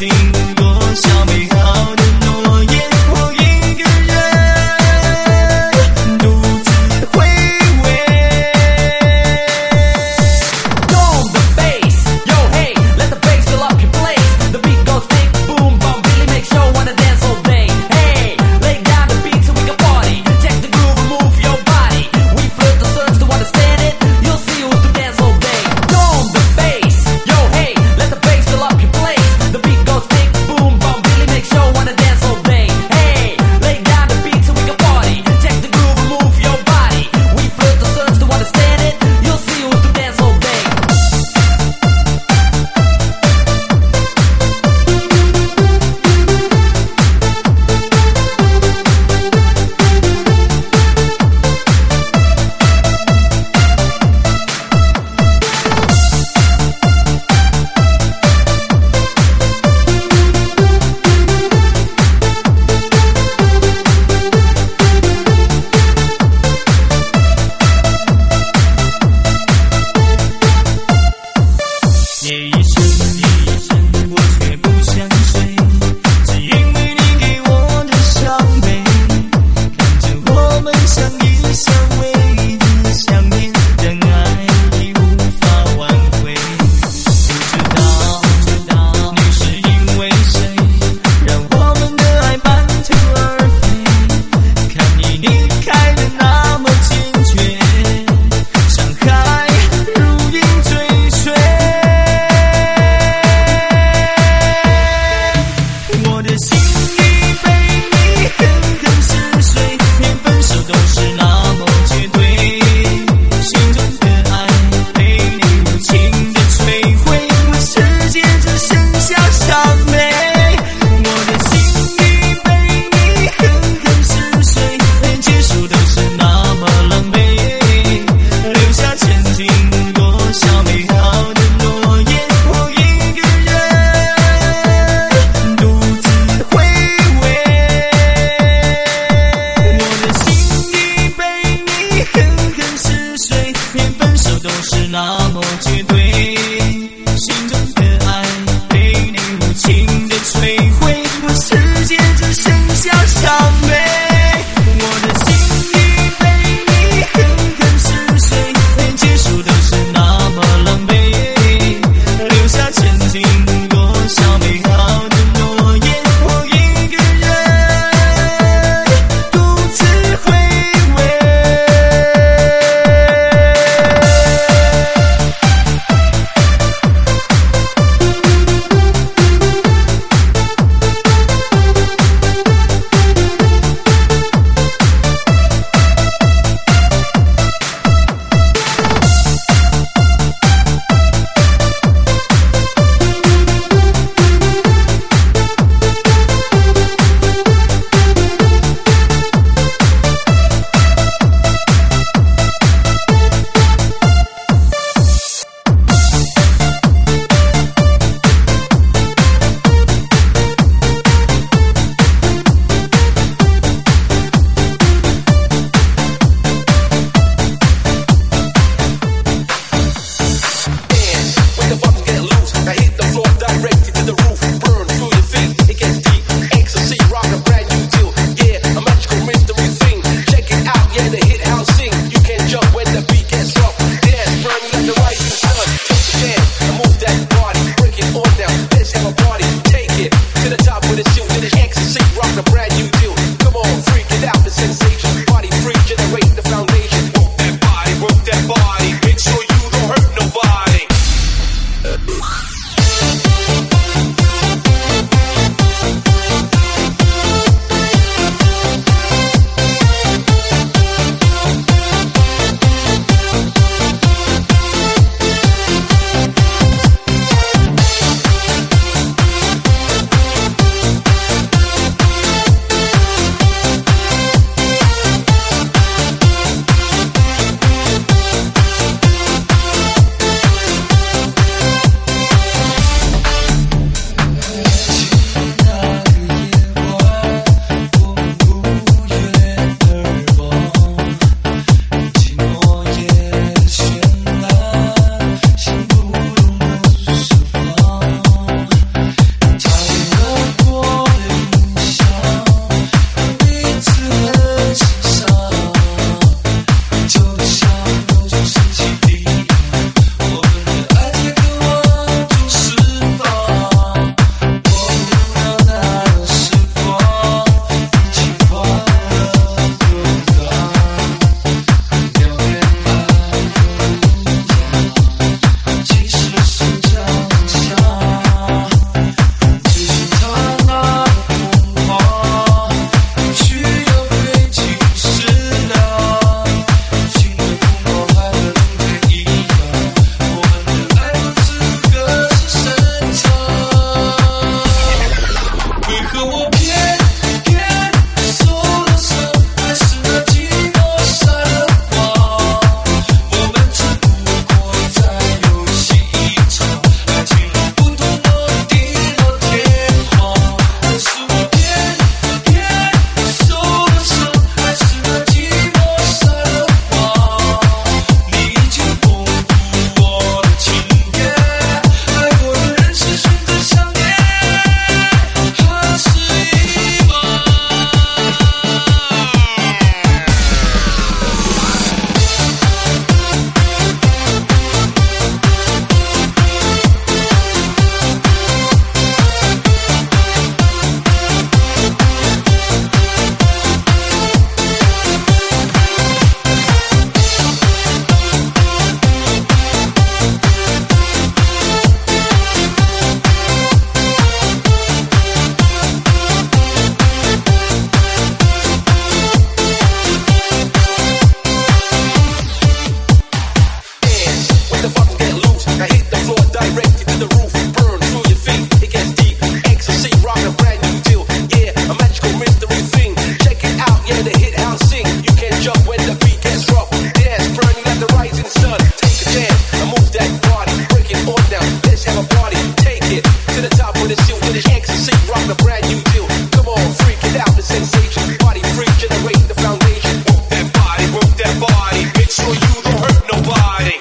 落下美好的诺言，我一个人独自回味。 Dome the bass, yo hey, let the bass fill up your place. The beat goes thick, boom, bum, really make sure wanna dance all day. Hey, lay down the beat so we can party. Check the groove and move your body. We flip the surge to understand it. You'll see who's to dance all day. Dome the bass, yo hey, let the bass fill up your place. The beat goes thick, a brand new deal. Come on, freak it out, the sensation. Body freak, generate the foundation. Work that body, make sure you don't hurt nobody.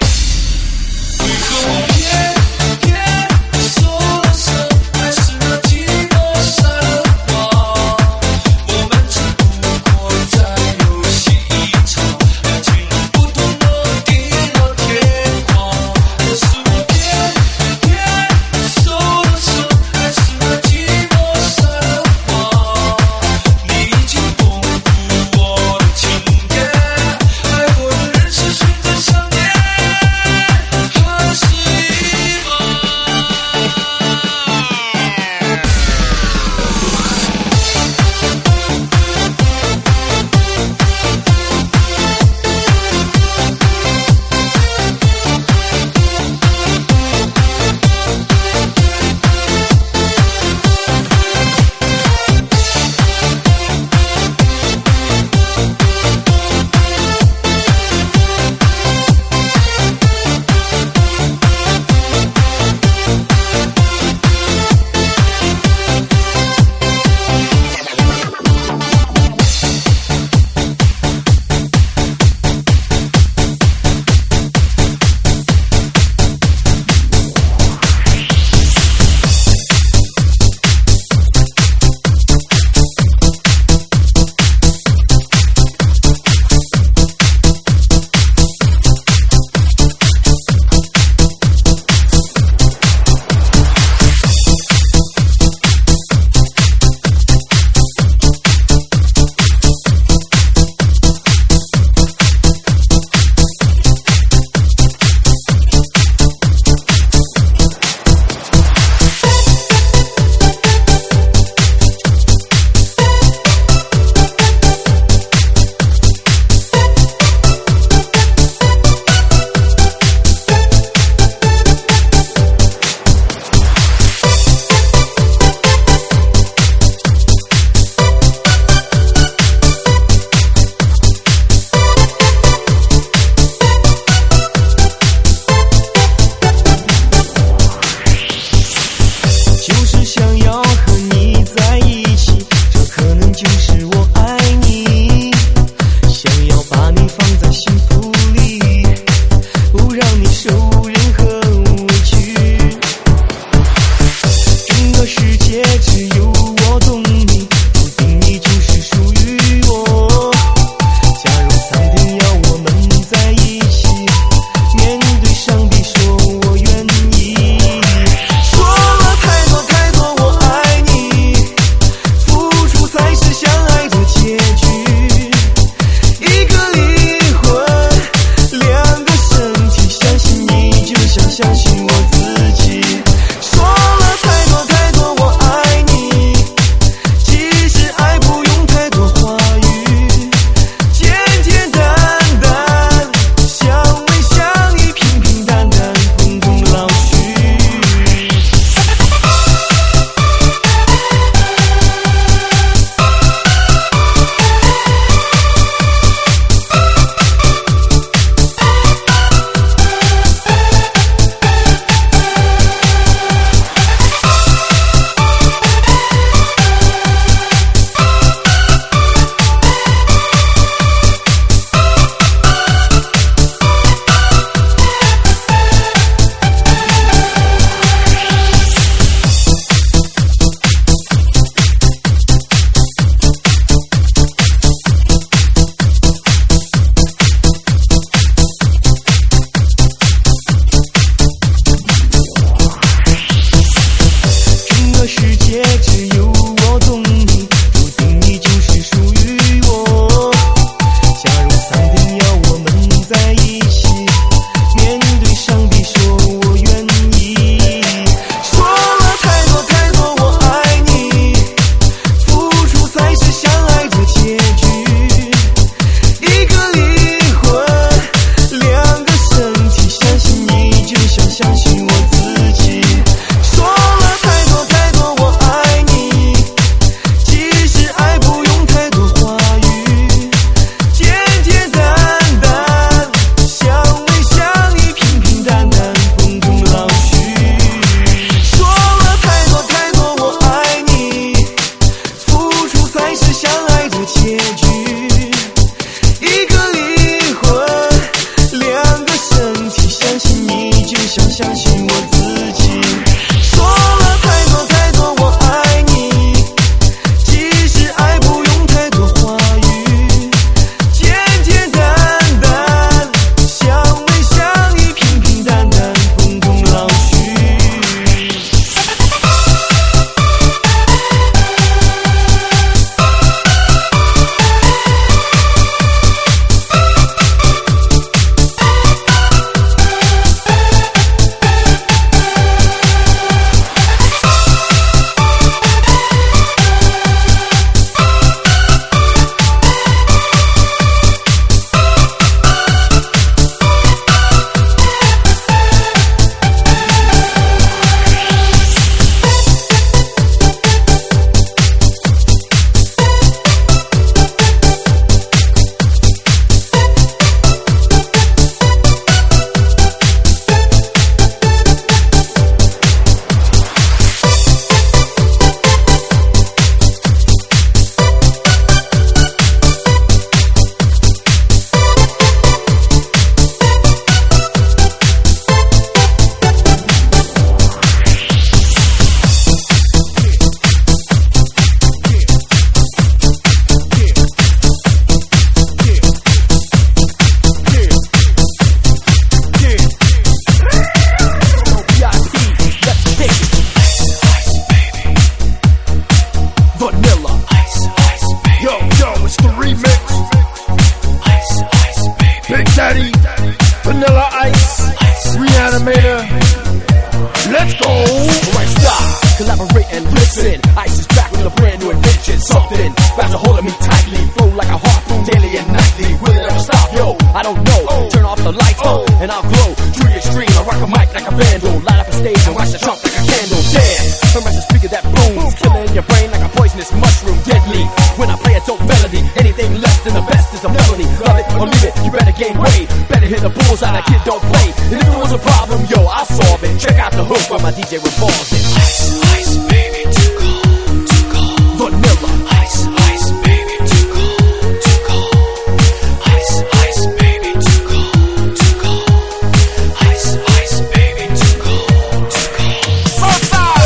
poisonous mushroom, deadly. When I play a dope melody, anything less than the best is a felony. Love it or leave it, you better gain weight. Better hit the bullseye, that kid don't play. And if there was a problem, yo, I'll solve it. Check out the hook while my DJ revolves it. Ice, ice, baby, too cold, too cold. Vanilla. Ice, ice, baby, too cold, too cold. Ice, ice, baby, too cold, too cold. Ice, ice, baby, too cold, too cold.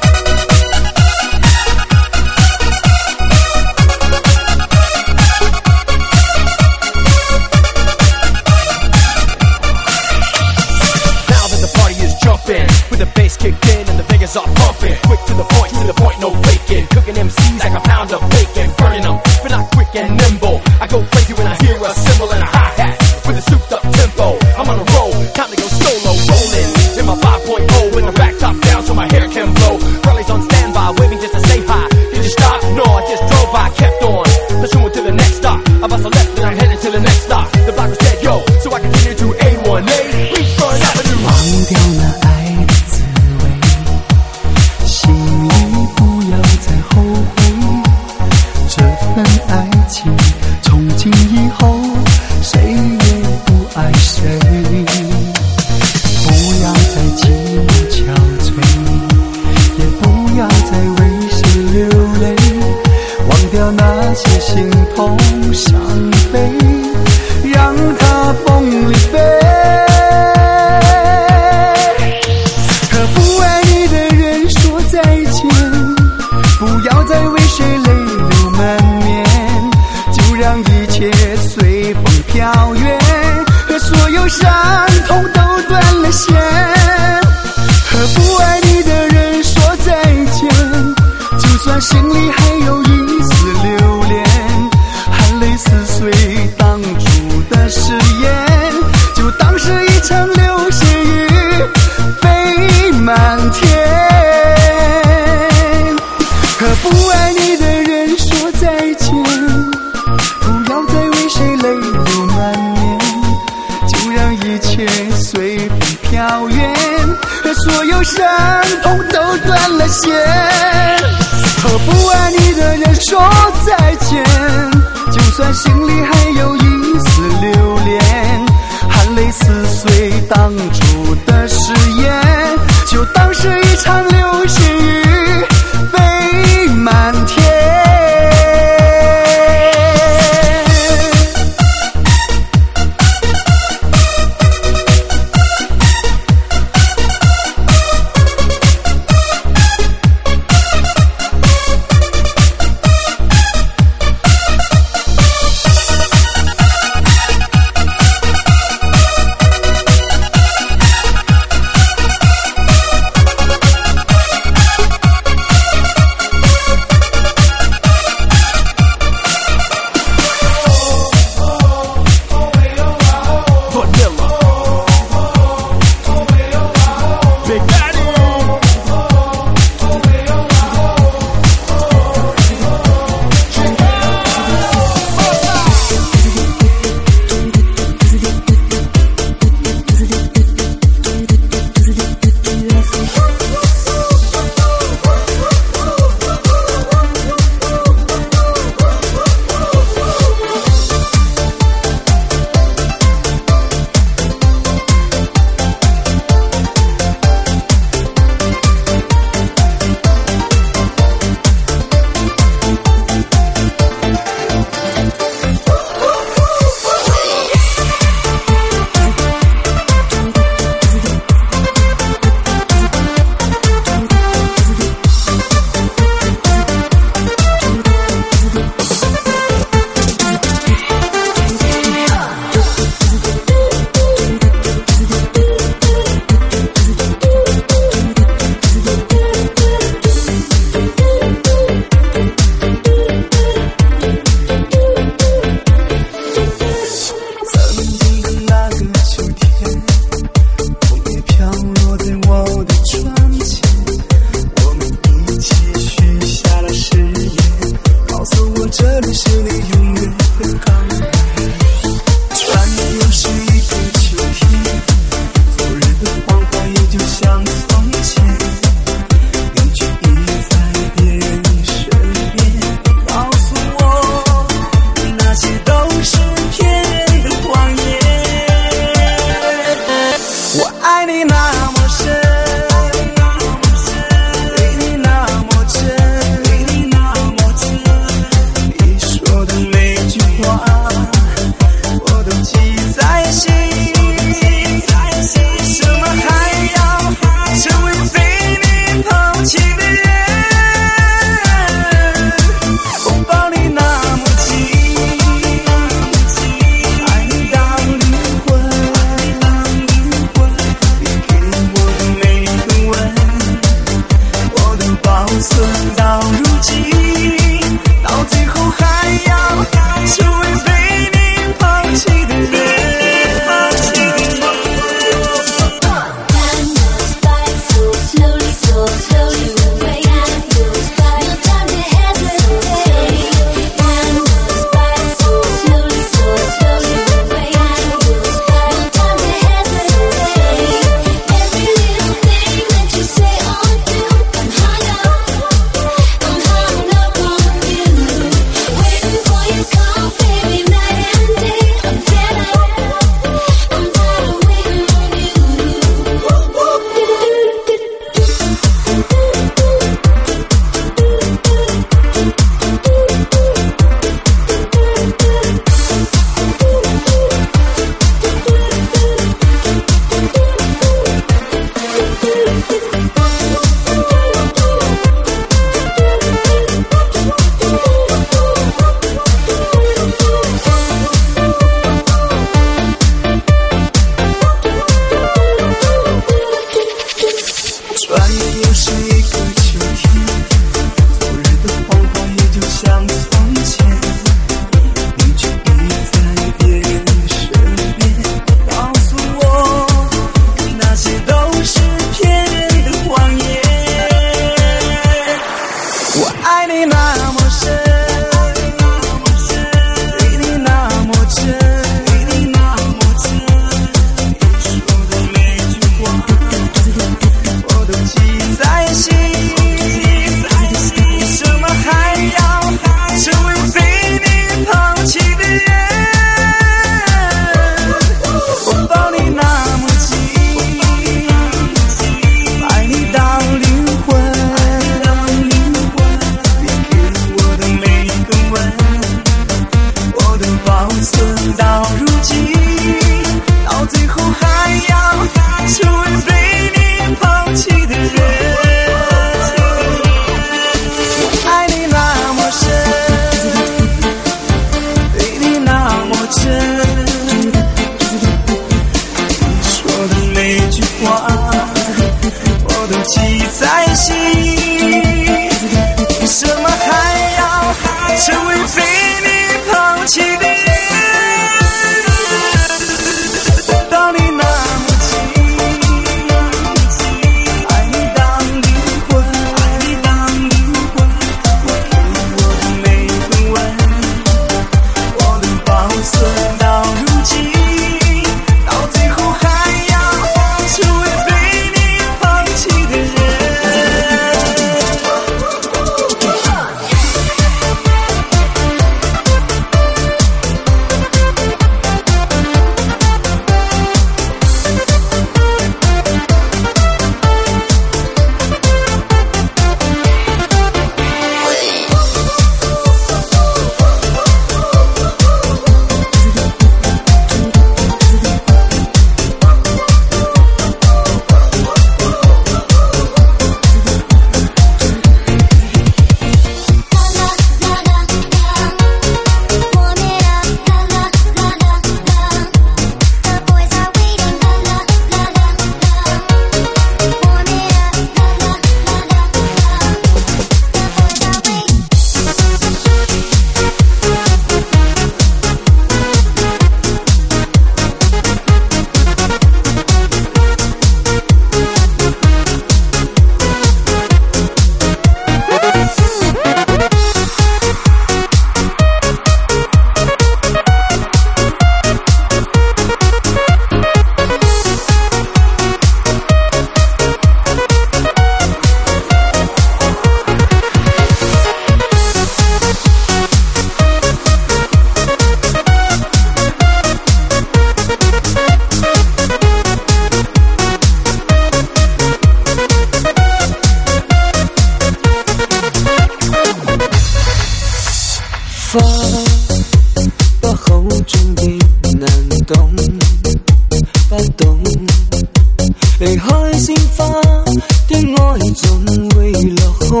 夢不懂，離開鮮花的愛總會落空，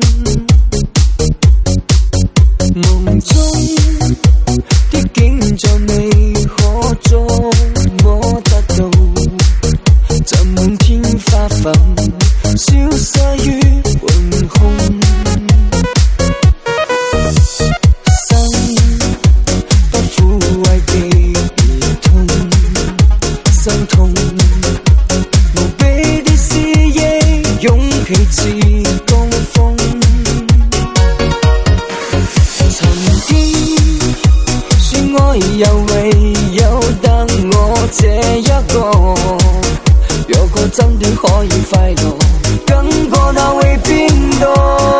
夢中的景象未可捉摸得到，就滿天花粉消失於雲空。又唯有得我這一個，若果真的可以快樂，更過那會變動。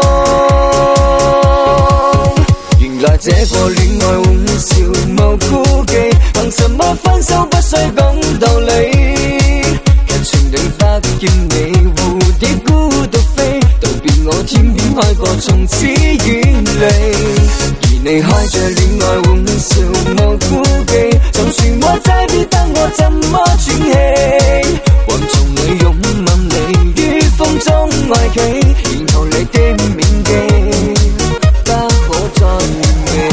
原來這個戀愛玩笑無顧忌，憑什麼分手不需講道理？劇情裏不見你蝴蝶孤獨飛，道別我天邊開過，從此遠離。你開着戀愛玩笑無顧忌，就算我再別得我怎麼喘氣？還從你擁吻你於風中愛企，然後你的銘記不可再完美。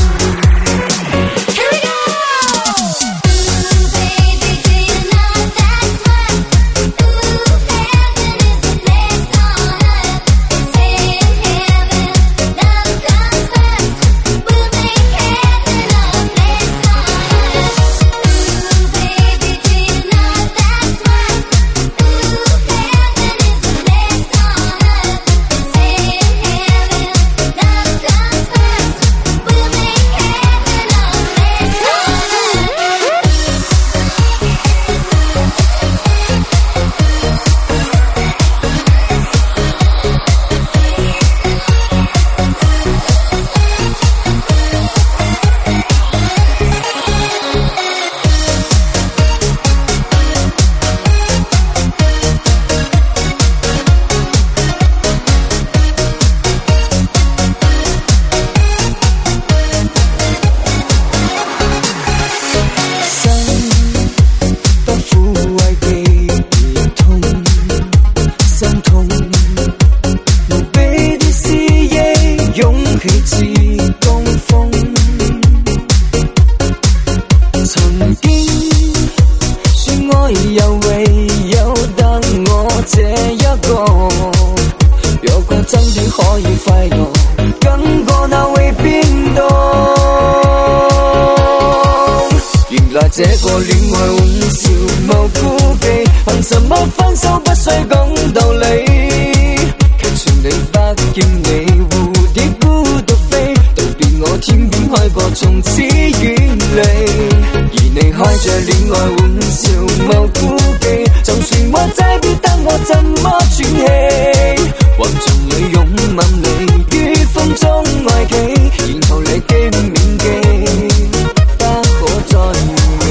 這個戀愛玩笑無顧忌，憑什麼分手不需講道理？劇情裏不見你蝴蝶孤獨飛，道別我天邊開過，從此遠離。而你開着戀愛玩笑無顧忌，就算我再別得我怎麼喘氣？還從你擁吻你於風中愛企，然後你的銘記不可再完美。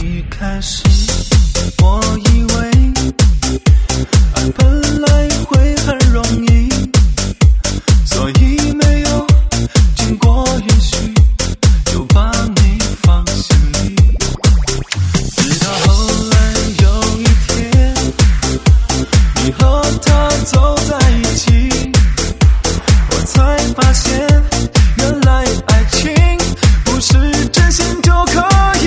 一开始我以为爱本来会很容易，所以没有经过允许就把你放心里。直到后来有一天，你和他走在一起，我才发现原来爱情不是真心就可以。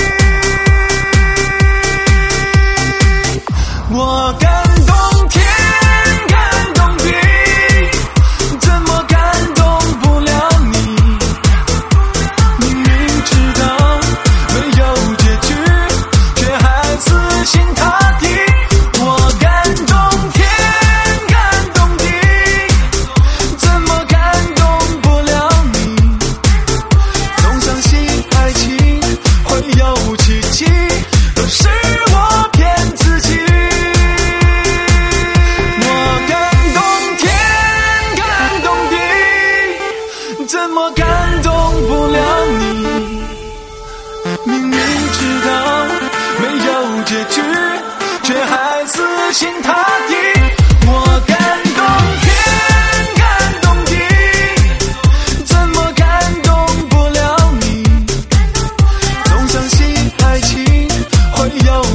我感动天，感动地，怎么感动不了你？明明知道没有结局，却还死心塌地。我感动天，感动地，怎么感动不了你？总相信爱情会有奇迹，都是我骗自己。怎么感动不了你？明明知道没有结局，却还死心塌地。我感动天，感动地，怎么感动不了你？总相信爱情会有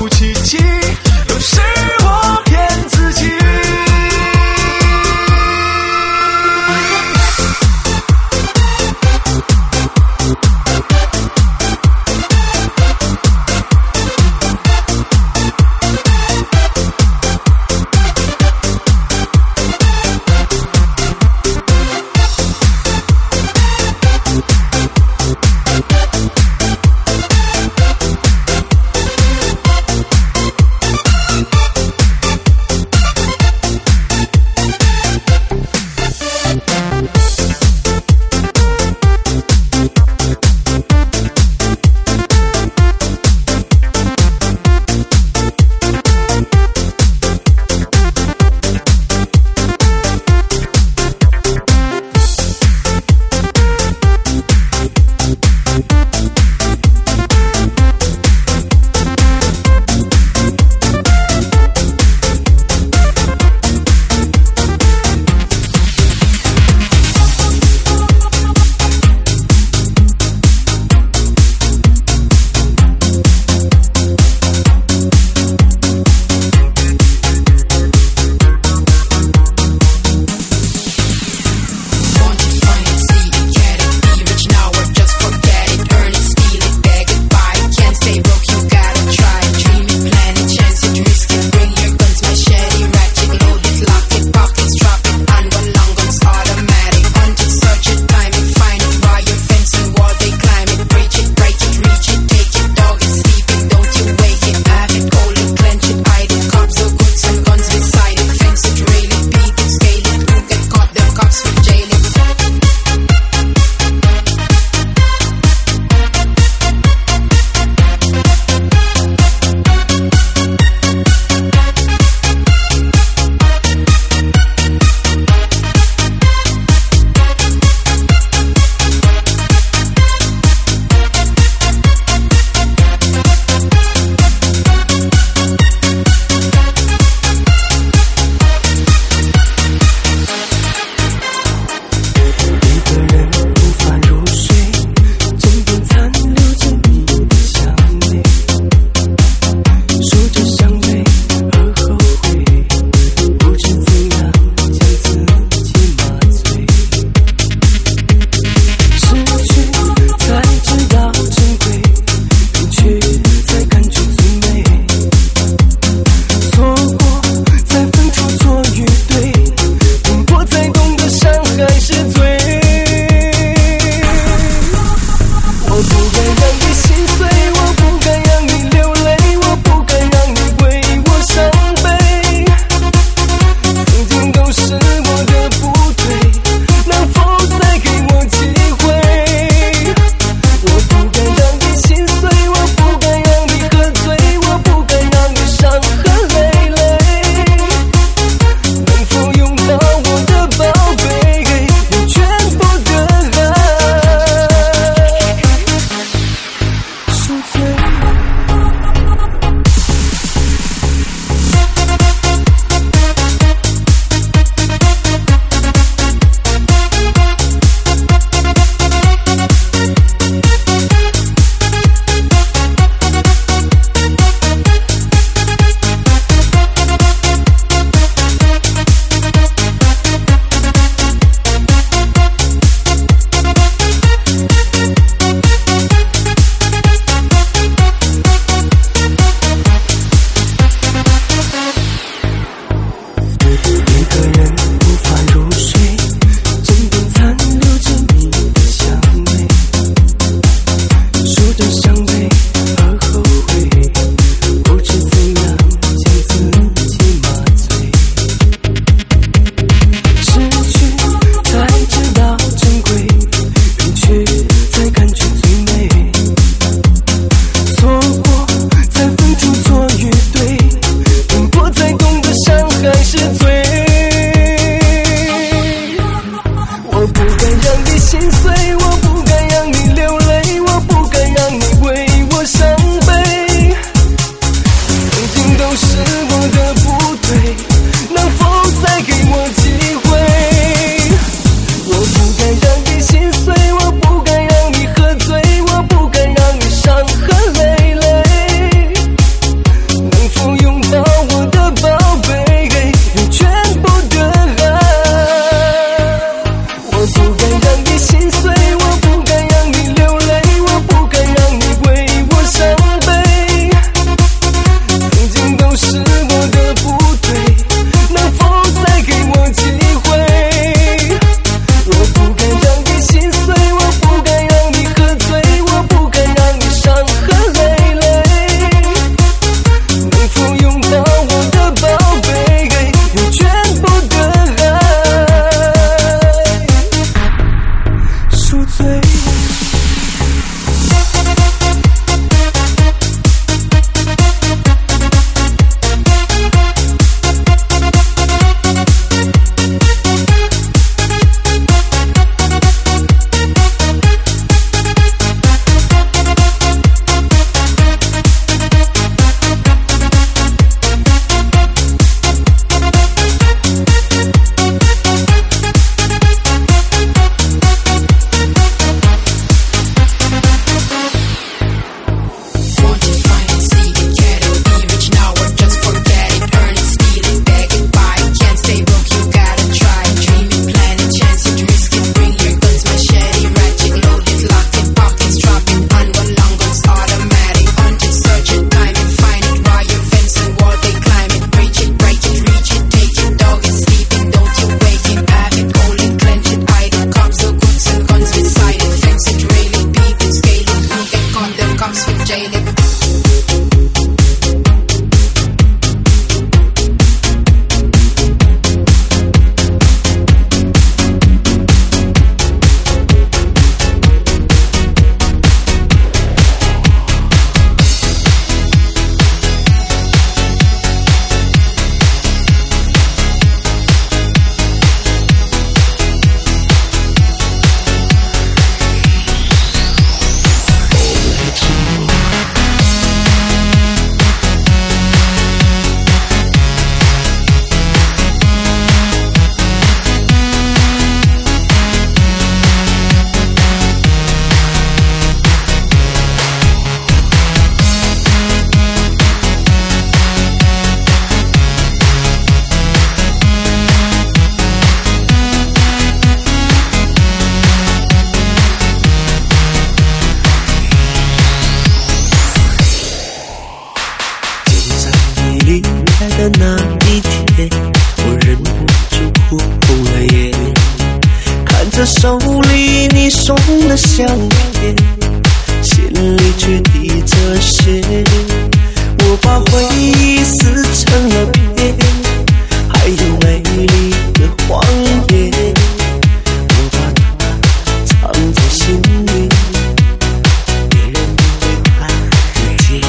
的那一天，我忍不住哭了耶。看着手里你送的相片，心里却滴着血。我把回忆撕成了片，还有美丽的谎言，我把它藏在心里，别人不会看得见。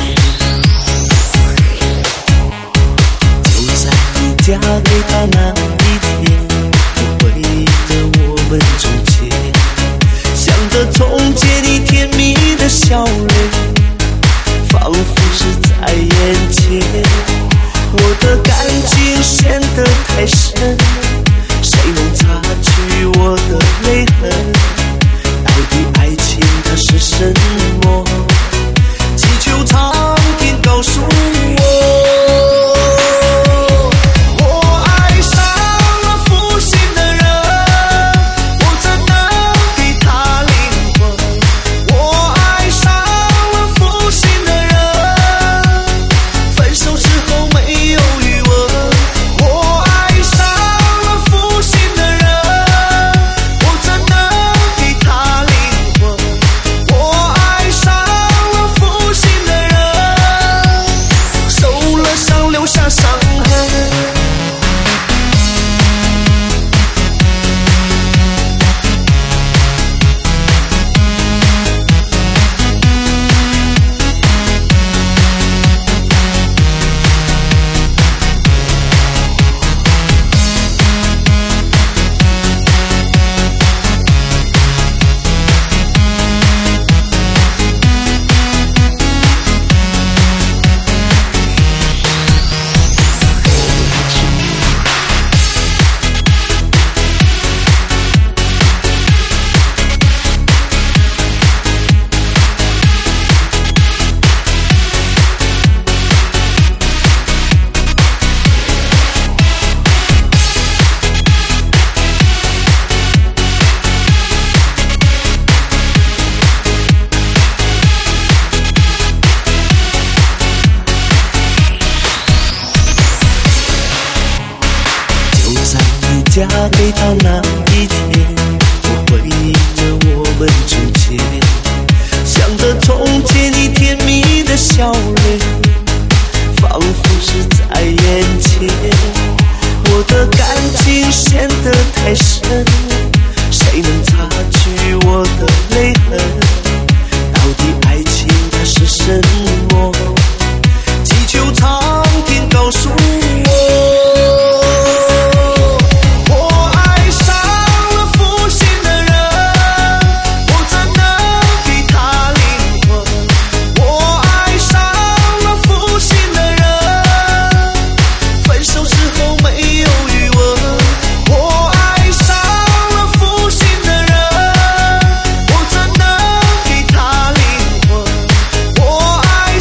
就在你嫁给他那一天，我回忆着我们从前，想着从前你甜蜜的笑脸，仿佛是在眼前。我的感情陷得太深，谁能擦去我的泪痕？到底爱情它是什么？祈求苍天告诉我。我爱上了负心的人，我怎能给他灵魂？我爱上了负心的人，分手之后没有余温。我爱上了负心的人，我怎能给他灵魂？我爱上了负心的人，受了伤留下伤痕。嫁给他那一天，我回忆着我们从前，想着从前你甜蜜的笑脸，仿佛是在眼前。我的感情陷得太深，谁能擦去我的泪痕？到底爱情它是什么？祈求苍天告诉我。我爱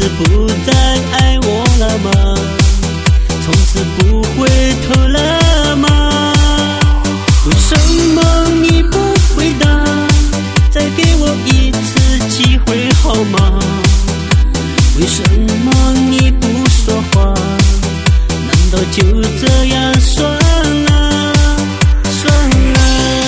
此不再爱我了吗？从此不回头了吗？为什么你不回答？再给我一次机会好吗？为什么你不说话？难道就这样算了？算了。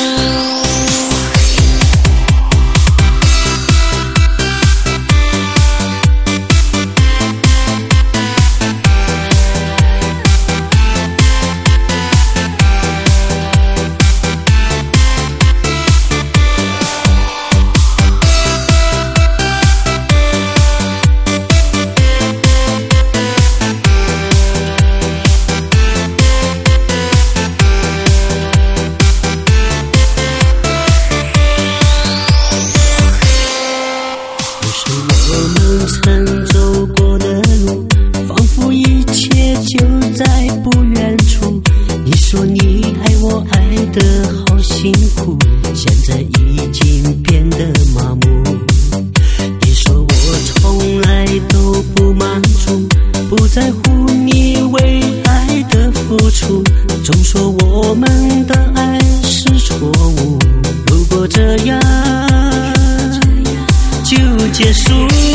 结束。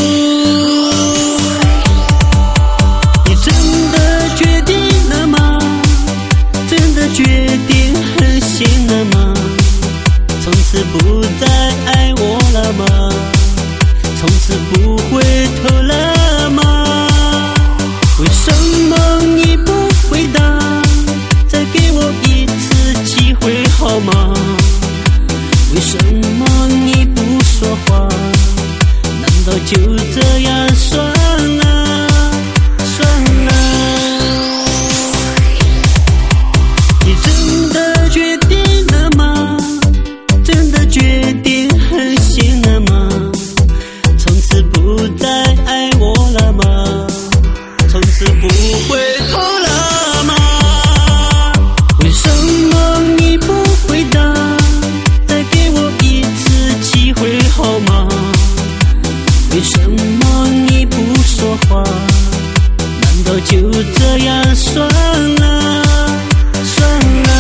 你真的决定了吗？真的决定狠心了吗？从此不再爱我了吗？从此不回头了吗？为什么你不回答？再给我一次机会好吗？为什么你不说话？难道就这样算了？算了。你真的决定了吗？真的决定狠心了吗？从此不再爱我了吗？从此不回头了吗？为什么你不回答？再给我一次机会好吗？为什么你不说话？难道就这样算了？算了。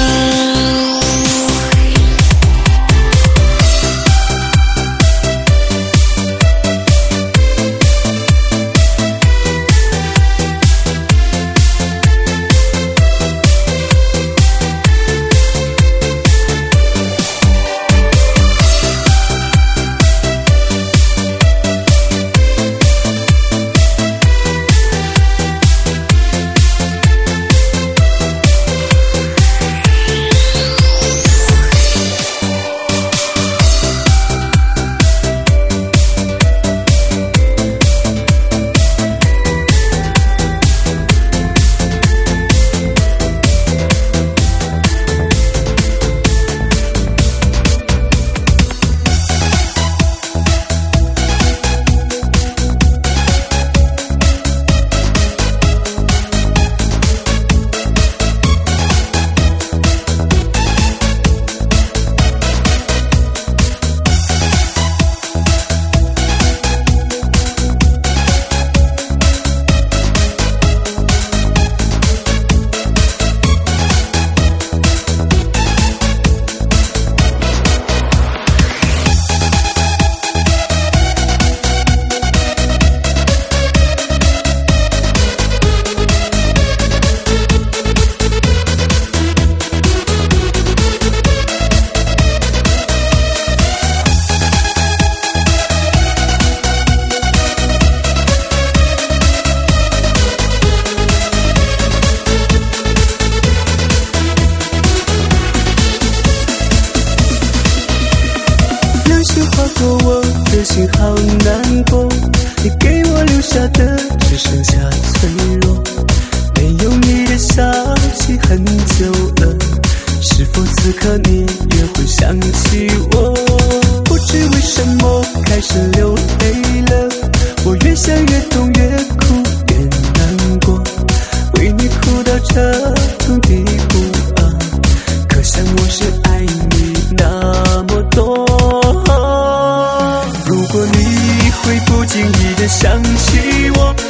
心好难过，你给我留下的只剩下脆弱。没有你的消息很久了，是否此刻你也会想起我？不知为什么开始流泪了，我越想越痛，越哭越难过，为你哭到这种地步啊，可想我是爱你那么多。如果你会不经意地想起我，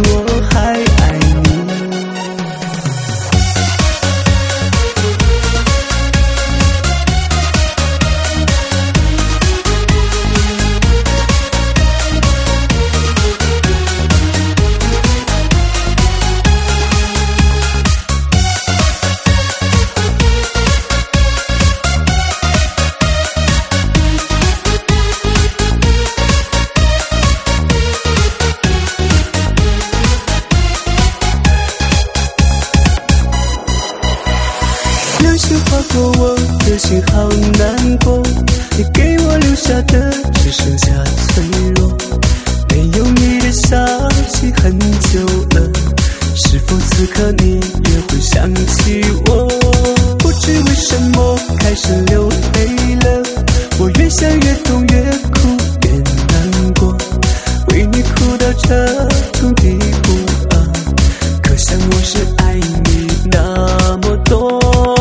我还爱你。流星划过我的心，好难过。你给我留下的只剩下脆弱。没有你的消息很久了，是否此刻你也会想起我？不知为什么开始流泪了，我越想越痛，越哭越难过。为你哭到这种地步啊，可想我是爱你那么多。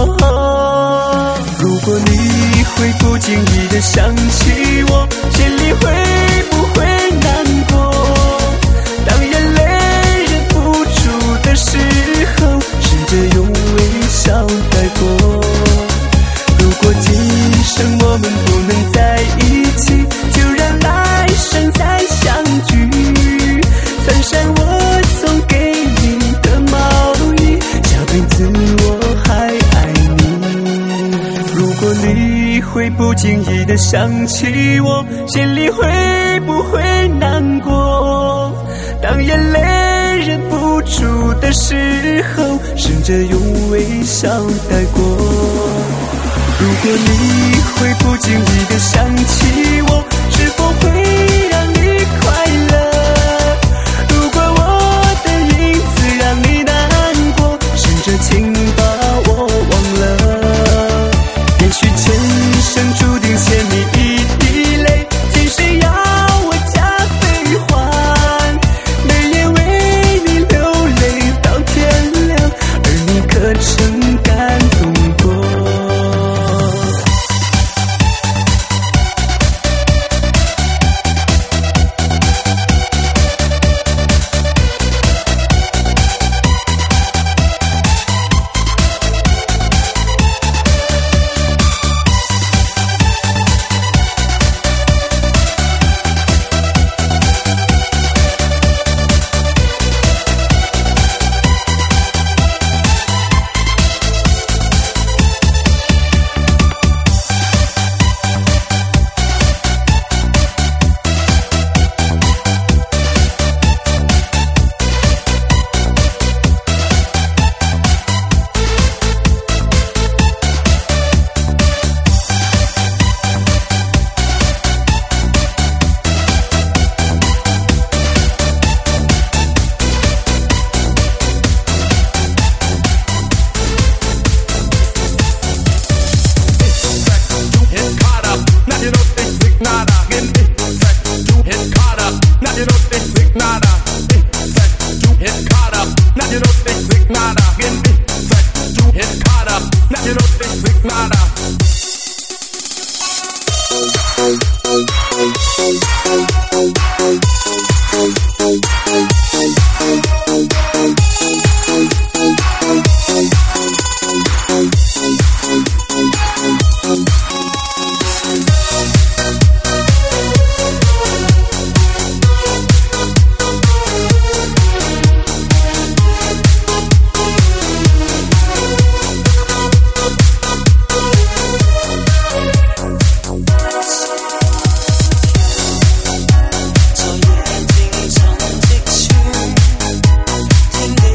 如果你会不经意的想起我，心里会不会难过？当眼泪忍不住的时候，试着用微笑带过。如果今生我们不能在一起，就让来生再相聚。穿上我送给你的毛衣，下辈子我还爱你。如果你会不经意的想起我，心里会不会难过？当眼泪忍不住的时候，试着用微笑带过。如果你会不经意的想起我，是否会让你快乐？如果我的影子让你难过，试着请把我忘了。也许前生注定欠你一滴泪，今生要我加倍还。每夜为你流泪到天亮，而你可曾感动过？ 在夜聽沉寂處，聽你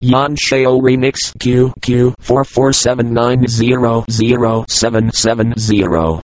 Yan Shao Remix QQ 4479000770.